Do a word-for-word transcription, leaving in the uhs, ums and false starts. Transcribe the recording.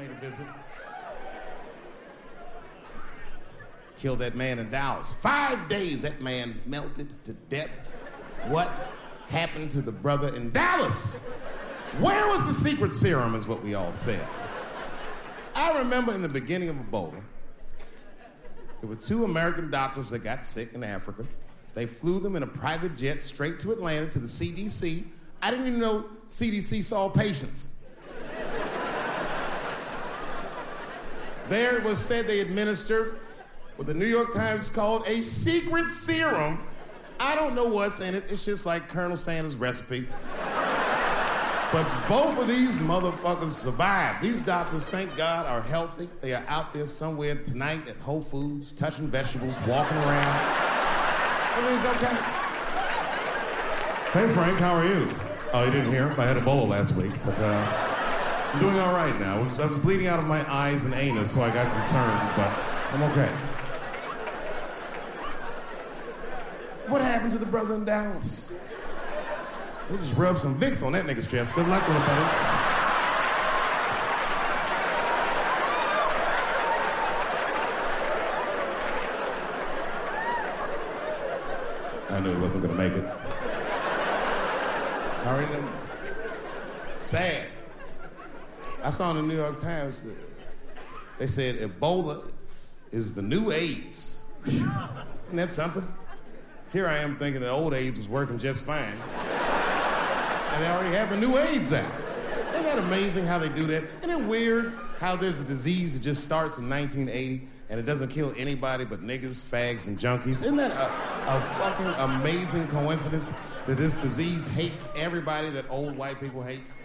made a visit. Killed that man in Dallas. Five days that man melted to death. What happened to the brother in Dallas? Where was the secret serum is what we all said. I remember in the beginning of Ebola, there were two American doctors that got sick in Africa. They flew them in a private jet straight to Atlanta to the C D C. I didn't even know C D C saw patients. There it was said they administered what the New York Times called a secret serum. I don't know what's in it. It's just like Colonel Sanders' recipe. But both of these motherfuckers survived. These doctors, thank God, are healthy. They are out there somewhere tonight at Whole Foods, touching vegetables, walking around. Everything's okay. Hey, Frank, how are you? Oh, you didn't hear? I had Ebola last week, but uh, I'm doing all right now. I was, I was bleeding out of my eyes and anus, so I got concerned, but I'm okay. What happened to the brother in Dallas? They just rubbed some Vicks on that nigga's chest. Good luck, little buddy. I knew he wasn't gonna make it. I already knew. Sad. I saw in the New York Times that they said Ebola is the new AIDS. Isn't that something? Here I am thinking that old AIDS was working just fine. And they already have a new AIDS out. Isn't that amazing how they do that? Isn't it weird how there's a disease that just starts in nineteen eighty and it doesn't kill anybody but niggas, fags, and junkies? Isn't that a, a fucking amazing coincidence that this disease hates everybody that old white people hate?